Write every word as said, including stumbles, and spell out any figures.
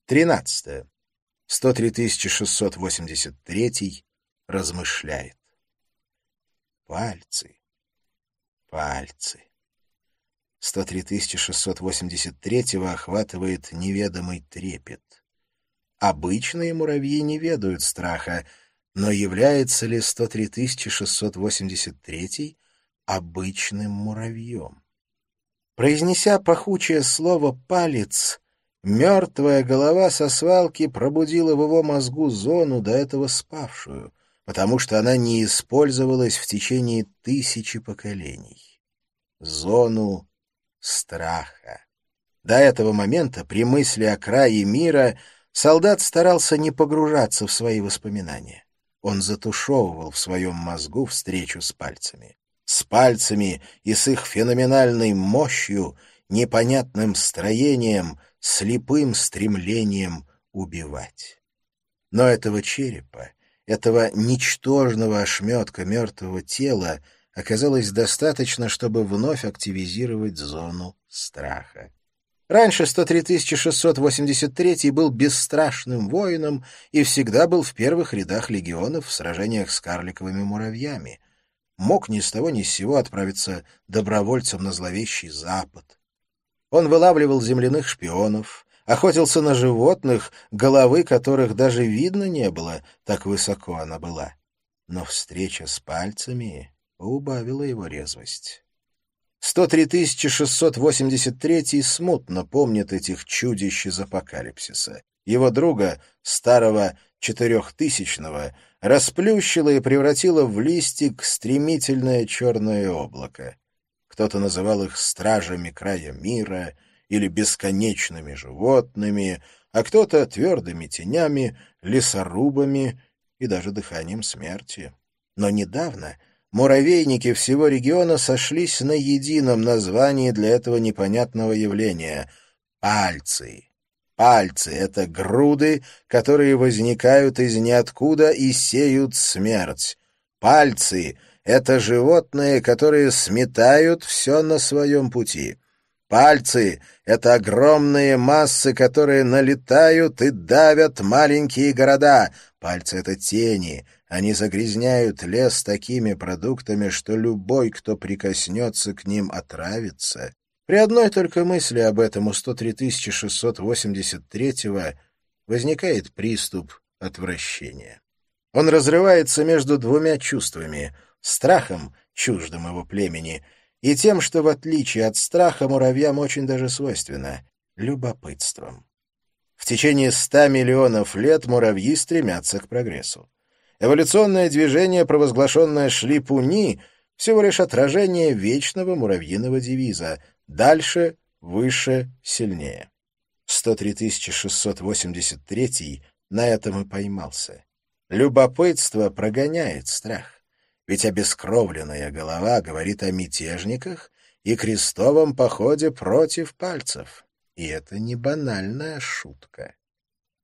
Тринадцатое. сто три тысячи шестьсот восемьдесят третий размышляет. Пальцы, пальцы. сто три тысячи шестьсот восемьдесят третьего охватывает неведомый трепет. Обычные муравьи не ведают страха, но является ли сто три тысячи шестьсот восемьдесят третий обычным муравьем? Произнеся пахучее слово «палец», мертвая голова со свалки пробудила в его мозгу зону, до этого спавшую, потому что она не использовалась в течение тысячи поколений. Зону страха. До этого момента, при мысли о крае мира, солдат старался не погружаться в свои воспоминания. Он затушевывал в своем мозгу встречу с пальцами. С пальцами и с их феноменальной мощью, непонятным строением, слепым стремлением убивать. Но этого черепа, этого ничтожного ошметка мертвого тела оказалось достаточно, чтобы вновь активизировать зону страха. Раньше сто три тысячи шестьсот восемьдесят третий был бесстрашным воином и всегда был в первых рядах легионов в сражениях с карликовыми муравьями. Мог ни с того ни с сего отправиться добровольцем на зловещий Запад. Он вылавливал земляных шпионов, охотился на животных, головы которых даже видно не было, так высоко она была. Но встреча с пальцами убавила его резвость. сто три тысячи шестьсот восемьдесят третий смутно помнит этих чудищ из апокалипсиса. Его друга, старого четырехтысячного, расплющило и превратило в листик стремительное черное облако. Кто-то называл их стражами края мира или бесконечными животными, а кто-то твердыми тенями, лесорубами и даже дыханием смерти. Но недавно муравейники всего региона сошлись на едином названии для этого непонятного явления — пальцы. Пальцы — это груды, которые возникают из ниоткуда и сеют смерть. Пальцы — это животные, которые сметают все на своем пути. Пальцы — это огромные массы, которые налетают и давят маленькие города. Пальцы — это тени. Они загрязняют лес такими продуктами, что любой, кто прикоснется к ним, отравится. При одной только мысли об этом у сто три тысячи шестьсот восемьдесят третьего возникает приступ отвращения. Он разрывается между двумя чувствами — страхом, чуждым его племени, и тем, что в отличие от страха муравьям очень даже свойственно — любопытством. В течение ста миллионов лет муравьи стремятся к прогрессу. Эволюционное движение, провозглашенное Шлипуни, всего лишь отражение вечного муравьиного девиза «Дальше, выше, сильнее». сто три тысячи шестьсот восемьдесят третий на этом и поймался. Любопытство прогоняет страх, ведь обескровленная голова говорит о мятежниках и крестовом походе против пальцев. И это не банальная шутка.